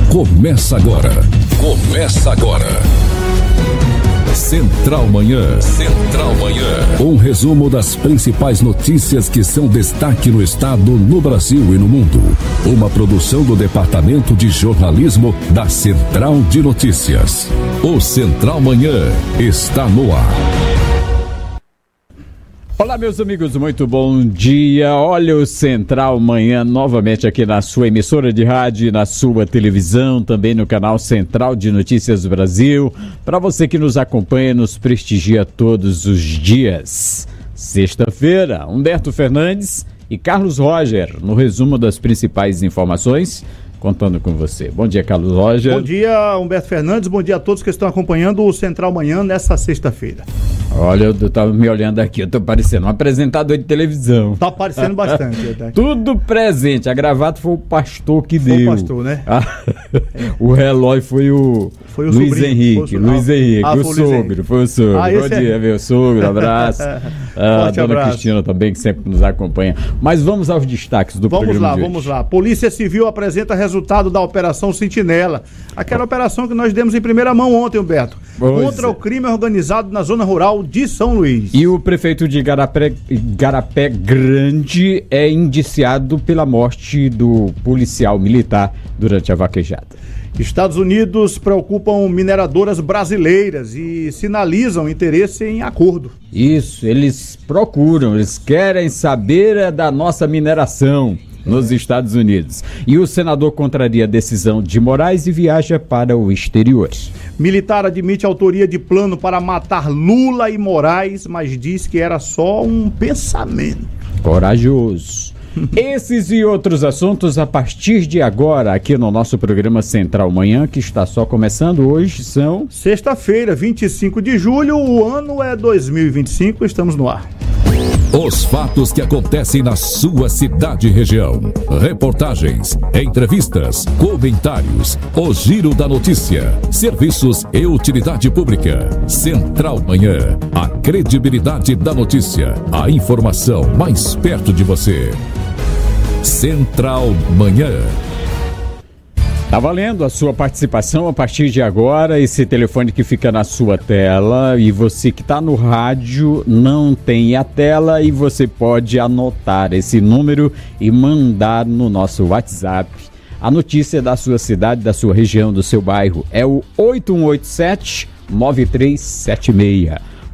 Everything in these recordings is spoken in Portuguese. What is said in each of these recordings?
Começa agora. Central Manhã. Central Manhã. Um resumo das principais notícias que são destaque no estado, no Brasil e no mundo. Uma produção do Departamento de Jornalismo da Central de Notícias. O Central Manhã está no ar. Olá, meus amigos, muito bom dia. Olha o Central Manhã novamente aqui na sua emissora de rádio, na sua televisão, também no canal Central de Notícias do Brasil. Para você que nos acompanha, nos prestigia todos os dias. Sexta-feira, Humberto Fernandes e Carlos Roger, no resumo das principais informações, contando com você. Bom dia, Carlos Roger. Bom dia, Humberto Fernandes. Bom dia a todos que estão acompanhando o Central Manhã nessa sexta-feira. Olha, eu tava me olhando aqui, eu tô parecendo um apresentador de televisão. Tá aparecendo bastante. Tudo presente, a gravata foi o pastor que deu. Foi o pastor, né? O relócio foi o Luiz sobrinho, Henrique, o sogro, foi o sogro. Bom dia, meu sogro, abraço. A dona abraço. Cristina também, que sempre nos acompanha. Mas vamos aos destaques do programa de hoje. Vamos lá. Polícia Civil apresenta resultado da Operação Sentinela. Aquela operação que nós demos em primeira mão ontem, Humberto. Contra o crime organizado na zona rural de São Luís. E o prefeito de Igarapé Grande é indiciado pela morte do policial militar durante a vaquejada. Estados Unidos preocupam mineradoras brasileiras e sinalizam interesse em acordo. Isso, eles querem saber da nossa mineração nos Estados Unidos. E o senador contraria a decisão de Moraes e viaja para o exterior. Militar admite autoria de plano para matar Lula e Moraes, mas diz que era só um pensamento. Corajoso. Esses e outros assuntos a partir de agora aqui no nosso programa Central Manhã, que está só começando. Hoje são... Sexta-feira, 25 de julho, o ano é 2025, estamos no ar. Os fatos que acontecem na sua cidade e região. Reportagens, entrevistas, comentários, o giro da notícia, serviços e utilidade pública. Central Manhã, a credibilidade da notícia, a informação mais perto de você. Central Manhã. Tá valendo a sua participação a partir de agora, esse telefone que fica na sua tela, e você que está no rádio não tem a tela e você pode anotar esse número e mandar no nosso WhatsApp a notícia da sua cidade, da sua região, do seu bairro. É o 8187-9376.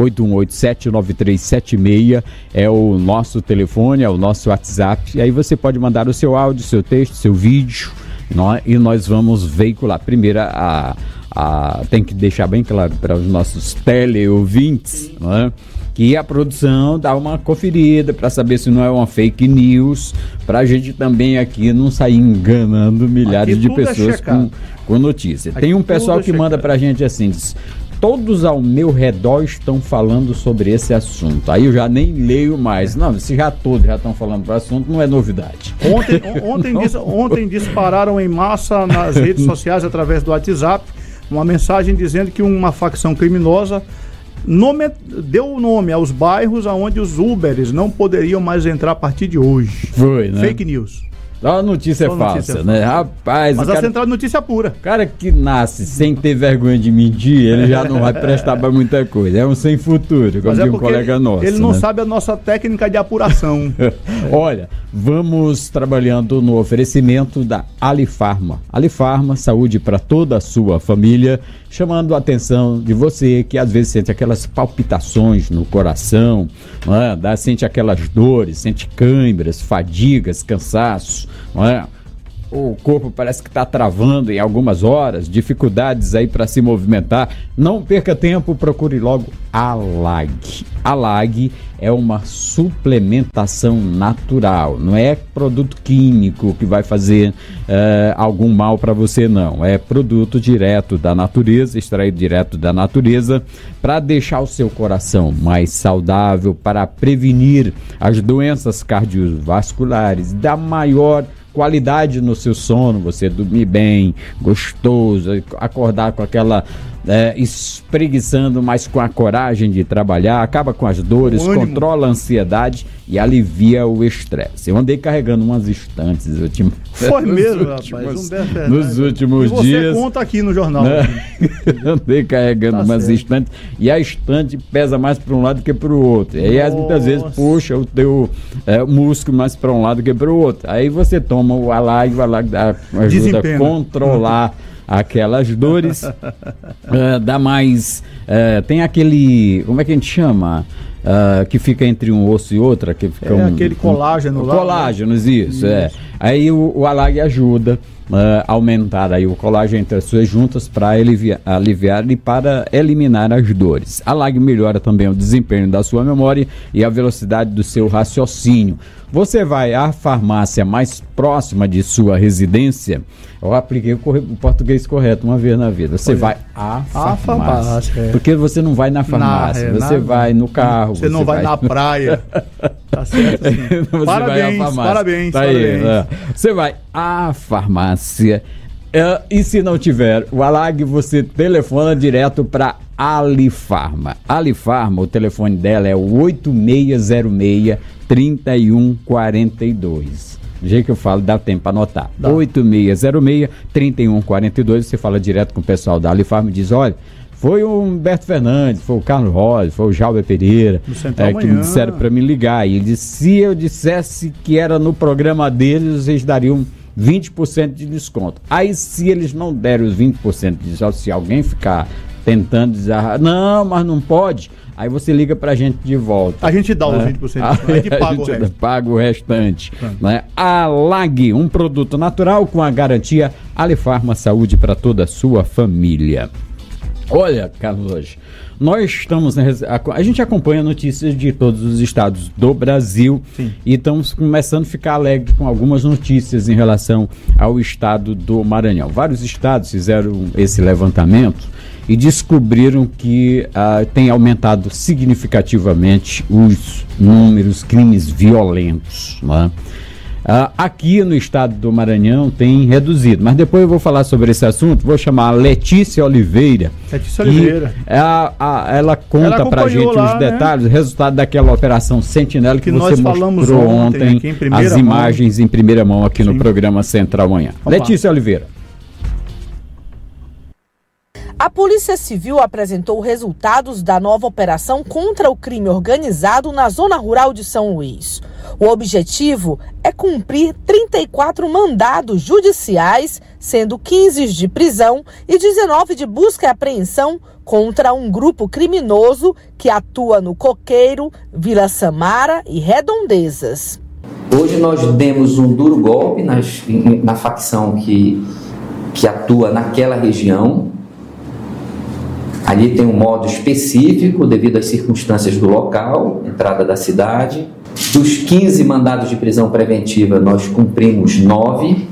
8187-9376 é o nosso telefone, é o nosso WhatsApp. E aí você pode mandar o seu áudio, seu texto, seu vídeo, e nós vamos veicular. Primeiro, tem que deixar bem claro para os nossos teleouvintes, que a produção dá uma conferida para saber se não é uma fake news, para a gente também aqui não sair enganando milhares de pessoas com notícia. Tem um pessoal que manda para a gente assim, diz: todos ao meu redor estão falando sobre esse assunto. Aí eu já nem leio mais. Não, se já todos já estão falando do assunto, não é novidade. Ontem dispararam em massa nas redes sociais, através do WhatsApp, uma mensagem dizendo que uma facção criminosa deu o nome aos bairros onde os Uberes não poderiam mais entrar a partir de hoje. Foi, né? Fake news. A notícia é falsa, né? Rapaz, mas a central de notícia pura. O cara que nasce sem ter vergonha de medir, ele já não vai prestar para muita coisa. É um sem futuro, como diz um colega nosso. Ele não sabe a nossa técnica de apuração. Olha, vamos trabalhando no oferecimento da Alifarma. Alifarma, saúde para toda a sua família, chamando a atenção de você que às vezes sente aquelas palpitações no coração, sente aquelas dores, sente câimbras, fadigas, cansaço, o corpo parece que está travando em algumas horas, dificuldades aí para se movimentar. Não perca tempo, procure logo a Alag. A Alag é uma suplementação natural, não é produto químico que vai fazer algum mal para você, não. É produto direto da natureza, extraído direto da natureza, para deixar o seu coração mais saudável, para prevenir as doenças cardiovasculares, dar maior qualidade no seu sono, você dormir bem, gostoso, acordar com aquela espreguiçando, mas com a coragem de trabalhar, acaba com as dores, controla a ansiedade e alivia o estresse. Eu andei carregando umas estantes. Foi mesmo, rapaz. Nos últimos dias. Você conta aqui no jornal. Andei carregando umas estantes e a estante pesa mais para um lado que para o outro. E aí muitas vezes puxa o teu músculo mais para um lado que para o outro. Aí você toma o Alag ajuda a controlar aquelas dores, dá mais, tem aquele, como é que a gente chama? Que fica entre um osso e outro, que fica aquele colágeno lá. Colágenos, isso. Aí o Alag ajuda a aumentar aí o colágeno entre as suas juntas para aliviar e para eliminar as dores. Alag melhora também o desempenho da sua memória e a velocidade do seu raciocínio. Você vai à farmácia mais próxima de sua residência. Eu apliquei o português correto uma vez na vida. Você vai à farmácia. Porque você não vai na farmácia, você vai no carro. Você não vai na praia. Tá certo, assim. Parabéns. Tá aí, você vai à farmácia. E se não tiver o Alag, você telefona direto para Alifarma. Alifarma, o telefone dela é o 8606-3142. Do jeito que eu falo, dá tempo para anotar. 8606-3142. Você fala direto com o pessoal da Alifarma e diz: olha, foi o Humberto Fernandes, foi o Carlos Rosa, foi o Jalber Pereira que me disseram para me ligar. E ele disse: se eu dissesse que era no programa deles, vocês dariam 20% de desconto. Aí, se eles não derem os 20% de desconto, se alguém ficar tentando dizer, não, mas não pode, aí você liga pra gente de volta. A gente dá os 20%, a gente paga o restante. Né? Alag, um produto natural com a garantia Alifarma Saúde para toda a sua família. Olha, Carlos, nós estamos... A gente acompanha notícias de todos os estados do Brasil. Sim. E estamos começando a ficar alegre com algumas notícias em relação ao estado do Maranhão. Vários estados fizeram esse levantamento e descobriram que tem aumentado significativamente os números, crimes violentos, né? Aqui no estado do Maranhão tem reduzido, mas depois eu vou falar sobre esse assunto. Vou chamar a Letícia Oliveira. Ela conta pra gente os detalhes, o resultado daquela operação Sentinela que você mostrou ontem as imagens em primeira mão aqui no programa Central Manhã. Letícia Oliveira. A Polícia Civil apresentou resultados da nova operação contra o crime organizado na zona rural de São Luís. O objetivo é cumprir 34 mandados judiciais, sendo 15 de prisão e 19 de busca e apreensão contra um grupo criminoso que atua no Coqueiro, Vila Samara e Redondezas. Hoje nós demos um duro golpe na facção que atua naquela região. Ali tem um modo específico devido às circunstâncias do local, entrada da cidade. Dos 15 mandados de prisão preventiva, nós cumprimos 9.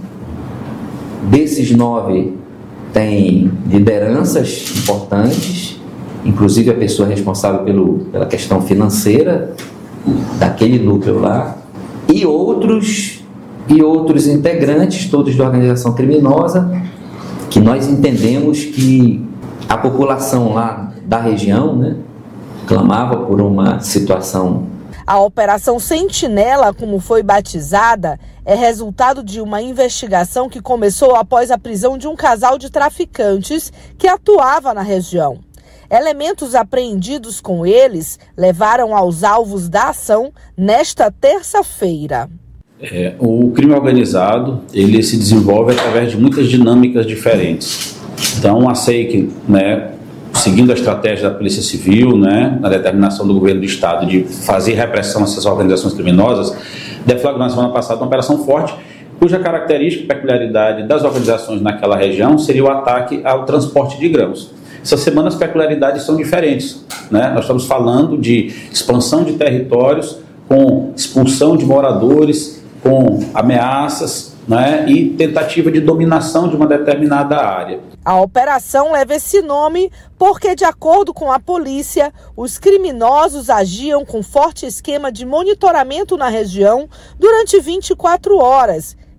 Desses 9, tem lideranças importantes, inclusive a pessoa responsável pela questão financeira daquele núcleo lá, e outros integrantes, todos da organização criminosa, que nós entendemos que a população lá da região, né, clamava por uma situação. A Operação Sentinela, como foi batizada, é resultado de uma investigação que começou após a prisão de um casal de traficantes que atuava na região. Elementos apreendidos com eles levaram aos alvos da ação nesta terça-feira. O crime organizado, ele se desenvolve através de muitas dinâmicas diferentes. Então, a SEIC, né, seguindo a estratégia da Polícia Civil, né, na determinação do governo do Estado de fazer repressão a essas organizações criminosas, deflagrou na semana passada uma operação forte, cuja característica e peculiaridade das organizações naquela região seria o ataque ao transporte de grãos. Essa semana as peculiaridades são diferentes, né? Nós estamos falando de expansão de territórios, com expulsão de moradores, com ameaças, né, e tentativa de dominação de uma determinada área. A operação leva esse nome porque, de acordo com a polícia, os criminosos agiam com forte esquema de monitoramento na região durante 24 horas,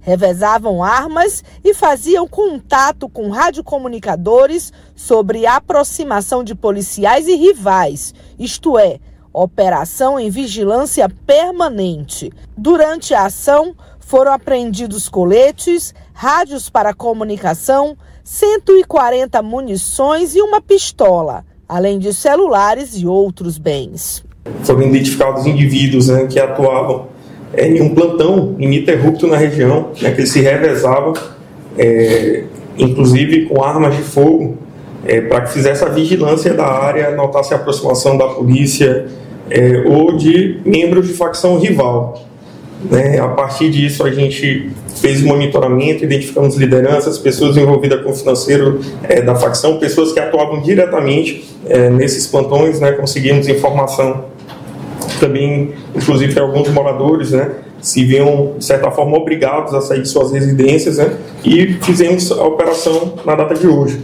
revezavam armas e faziam contato com radiocomunicadores sobre aproximação de policiais e rivais, isto é, operação em vigilância permanente. Durante a ação, foram apreendidos coletes, rádios para comunicação, 140 munições e uma pistola, além de celulares e outros bens. Foram identificados indivíduos que atuavam em um plantão ininterrupto na região, que eles se revezavam, inclusive com armas de fogo, para que fizesse a vigilância da área, notasse a aproximação da polícia ou de membros de facção rival. A partir disso, a gente fez monitoramento, identificamos lideranças, pessoas envolvidas com o financeiro da facção, pessoas que atuavam diretamente nesses plantões, conseguimos informação também, inclusive, que alguns moradores se viam, de certa forma, obrigados a sair de suas residências, e fizemos a operação na data de hoje.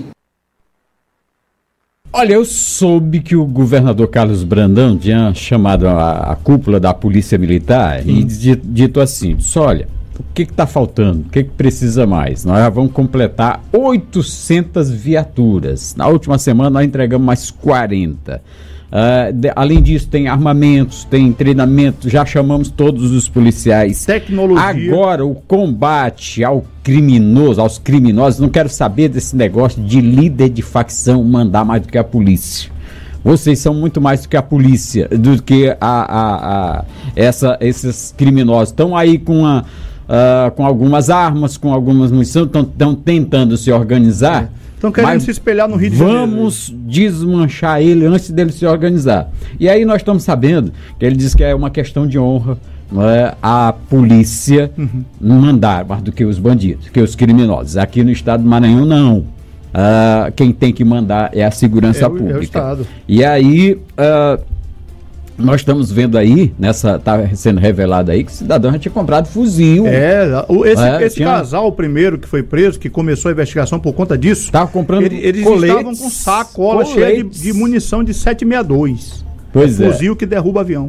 Olha, eu soube que o governador Carlos Brandão tinha chamado a cúpula da Polícia Militar e dito assim, olha, o que está faltando? O que precisa mais? Nós já vamos completar 800 viaturas. Na última semana nós entregamos mais 40. Além disso, tem armamentos, tem treinamento, já chamamos todos os policiais. Tecnologia. Agora, o combate aos criminosos, não quero saber desse negócio de líder de facção mandar mais do que a polícia. Vocês são muito mais do que a polícia, do que esses criminosos. Estão aí com algumas armas, com algumas munições, estão tentando se organizar. Estão querendo se espelhar no Rio de Janeiro. Vamos desmanchar ele antes dele se organizar. E aí nós estamos sabendo que ele diz que é uma questão de honra, a polícia mandar mais do que os bandidos, que os criminosos. Aqui no estado do Maranhão, não. Quem tem que mandar é a segurança pública. É o Estado. E aí, nós estamos vendo aí, está sendo revelado aí, que o cidadão já tinha comprado fuzil. Esse casal, o primeiro que foi preso, que começou a investigação por conta disso, estava comprando eles coletes, estavam com sacola cheia de munição de 7,62. Pois fuzil que derruba avião.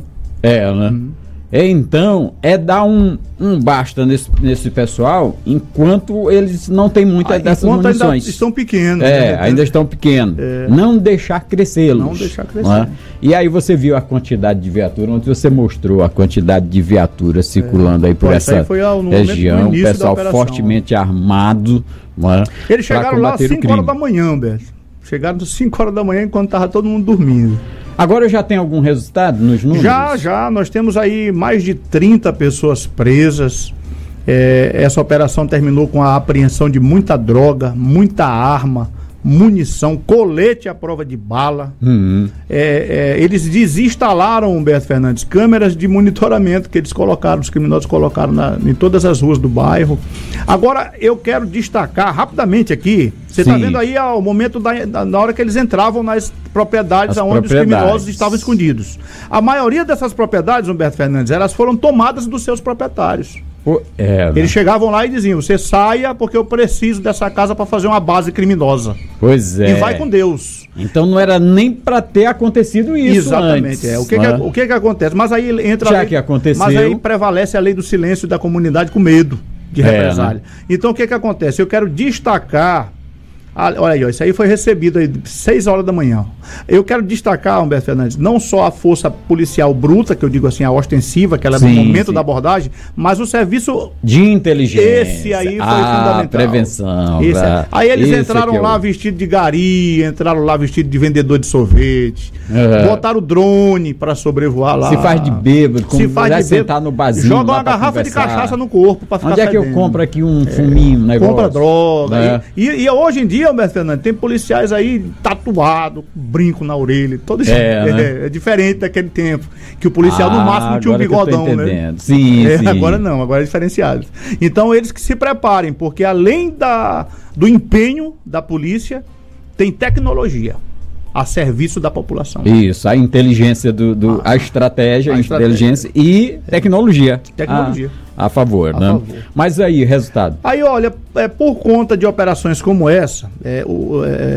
Então, dar um basta nesse pessoal, enquanto eles não têm muitas dessas munições. Ainda estão pequenos. Ainda estão pequenos. Não deixar crescê-los. Não deixar crescer. E aí você viu a quantidade de viatura, onde você mostrou a quantidade de viaturas circulando aí por essa região, o pessoal fortemente armado. Eles chegaram lá às 5 horas da manhã, Humberto. Chegaram às 5 horas da manhã enquanto estava todo mundo dormindo. Agora já tem algum resultado nos números? Já. Nós temos aí mais de 30 pessoas presas. Essa operação terminou com a apreensão de muita droga, muita arma, munição, colete à prova de bala. Eles desinstalaram, Humberto Fernandes, câmeras de monitoramento que eles colocaram, os criminosos colocaram em todas as ruas do bairro. Agora, eu quero destacar rapidamente aqui, você está vendo aí o momento na hora que eles entravam nas propriedades onde os criminosos estavam escondidos. A maioria dessas propriedades, Humberto Fernandes, elas foram tomadas dos seus proprietários. Eles chegavam lá e diziam, você saia porque eu preciso dessa casa para fazer uma base criminosa. Pois é. E vai com Deus. Então não era nem para ter acontecido isso. Exatamente. Antes, o que acontece? Mas aí entra já que aconteceu. Mas aí prevalece a lei do silêncio da comunidade com medo de represália. Então o que acontece? Eu quero destacar. Olha aí, isso aí foi recebido aí 6 horas da manhã. Eu quero destacar, Humberto Fernandes, não só a força policial bruta, que eu digo assim, a ostensiva, que ela é no momento da abordagem, mas o serviço de inteligência. Esse aí foi fundamental. Prevenção. Aí eles entraram lá vestidos de gari, entraram lá vestidos de vendedor de sorvete, botaram o drone para sobrevoar lá. Se faz de bêbado, vai sentar no barzinho. Joga uma garrafa de cachaça no corpo para ficar Onde é que eu compro aqui um fuminho, negócio? Compra droga. E hoje em dia, Humberto Fernandes, tem policiais aí tatuado, brinco na orelha, todo é diferente daquele tempo, que o policial no máximo tinha um bigodão, né? Sim. Agora não, agora é diferenciado. Então eles que se preparem, porque além do empenho da polícia, tem tecnologia a serviço da população. Isso, a inteligência a estratégia, a inteligência e tecnologia. A favor, né? Favor. Mas aí, resultado? Aí, olha, por conta de operações como essa,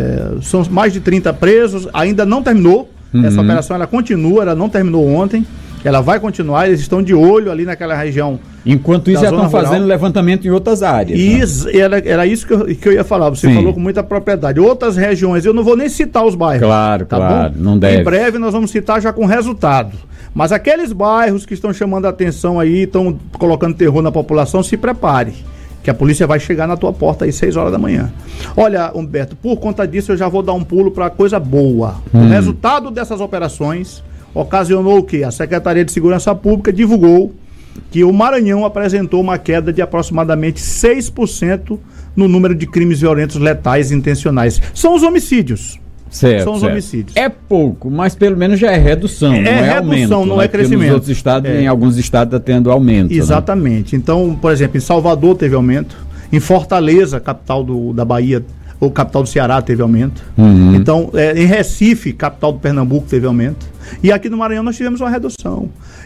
são mais de 30 presos, ainda não terminou. Essa operação, ela continua, ela não terminou ontem. Ela vai continuar, eles estão de olho ali naquela região. Enquanto isso, já estão fazendo levantamento em outras áreas. Isso, né? Era isso que eu ia falar, você falou com muita propriedade. Outras regiões, eu não vou nem citar os bairros. Claro, tá claro, bom? Não deve. Em breve nós vamos citar já com resultado. Mas aqueles bairros que estão chamando a atenção aí, estão colocando terror na população, se prepare, que a polícia vai chegar na tua porta aí 6 horas da manhã. Olha, Humberto, por conta disso eu já vou dar um pulo para coisa boa. O resultado dessas operações ocasionou o quê? A Secretaria de Segurança Pública divulgou que o Maranhão apresentou uma queda de aproximadamente 6% no número de crimes violentos letais e intencionais. São os homicídios. Certo, são os homicídios. É pouco, mas pelo menos já é redução, não é aumento. Não é crescimento. Nos outros estados, em alguns estados está tendo aumento. Exatamente. Né? Então, por exemplo, em Salvador teve aumento, em Fortaleza, capital da Bahia, ou capital do Ceará, teve aumento. Então, em Recife, capital do Pernambuco, teve aumento. E aqui no Maranhão nós tivemos uma redução.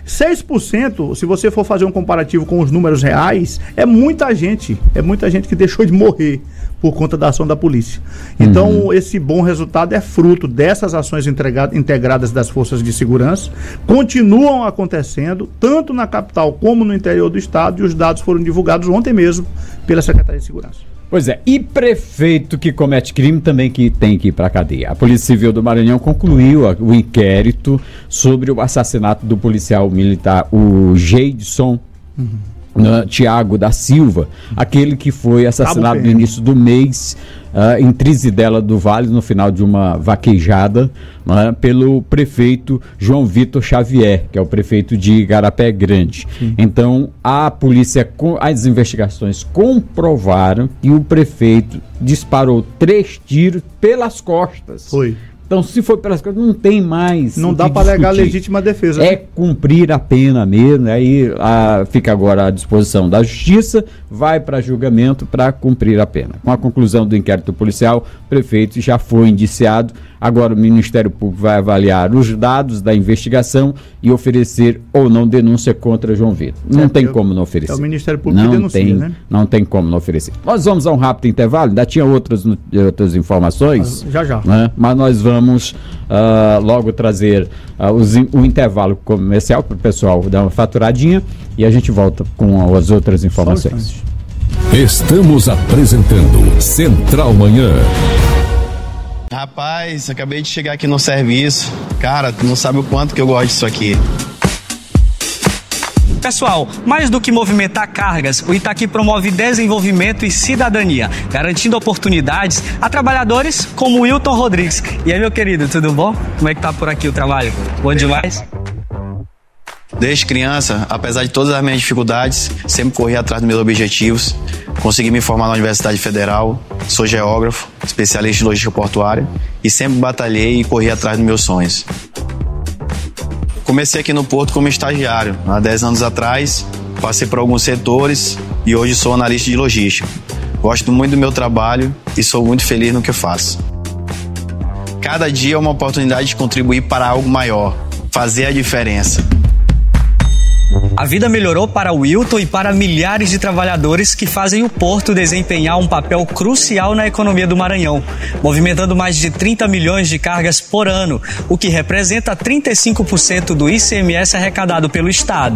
6%, se você for fazer um comparativo com os números reais, é muita gente que deixou de morrer por conta da ação da polícia. Então, esse bom resultado é fruto dessas ações integradas das forças de segurança, continuam acontecendo, tanto na capital como no interior do estado, e os dados foram divulgados ontem mesmo pela Secretaria de Segurança. Pois é, e prefeito que comete crime também que tem que ir para a cadeia. A Polícia Civil do Maranhão concluiu o inquérito sobre o assassinato do policial militar, o Geidson Tiago da Silva, aquele que foi assassinado no início do mês em Trizidela do Vale, no final de uma vaquejada, pelo prefeito João Vitor Xavier, que é o prefeito de Igarapé Grande. Então, a polícia, as investigações comprovaram que o prefeito disparou 3 tiros pelas costas. Foi. Então, se for pelas coisas, não tem mais. Não dá para alegar legítima defesa. É cumprir a pena mesmo. Aí fica agora à disposição da justiça, vai para julgamento para cumprir a pena. Com a conclusão do inquérito policial, o prefeito já foi indiciado. Agora o Ministério Público vai avaliar os dados da investigação e oferecer ou não denúncia contra João Vitor. Não tem como não oferecer. É o Ministério Público que denuncia, né? Não tem como não oferecer. Nós vamos a um rápido intervalo, ainda tinha outras informações. Já. Né? Mas nós vamos logo trazer o intervalo comercial para o pessoal dar uma faturadinha e a gente volta com as outras informações. Estamos apresentando Central Manhã. Rapaz, acabei de chegar aqui no serviço. Cara, tu não sabe o quanto que eu gosto disso aqui. Pessoal, mais do que movimentar cargas, o Itaqui promove desenvolvimento e cidadania, garantindo oportunidades a trabalhadores como o Wilton Rodrigues. E aí, meu querido, tudo bom? Como é que tá por aqui o trabalho? Bom demais? Desde criança, apesar de todas as minhas dificuldades, sempre corri atrás dos meus objetivos. Consegui me formar na Universidade Federal, sou geógrafo, especialista em logística portuária e sempre batalhei e corri atrás dos meus sonhos. Comecei aqui no Porto como estagiário, há 10 anos atrás, passei por alguns setores e hoje sou analista de logística. Gosto muito do meu trabalho e sou muito feliz no que eu faço. Cada dia é uma oportunidade de contribuir para algo maior, fazer a diferença. A vida melhorou para o Wilton e para milhares de trabalhadores que fazem o Porto desempenhar um papel crucial na economia do Maranhão, movimentando mais de 30 milhões de cargas por ano, o que representa 35% do ICMS arrecadado pelo Estado.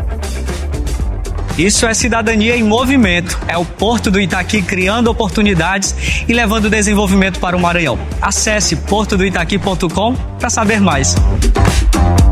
Isso é cidadania em movimento. É o Porto do Itaqui criando oportunidades e levando desenvolvimento para o Maranhão. Acesse portodoitaqui.com para saber mais.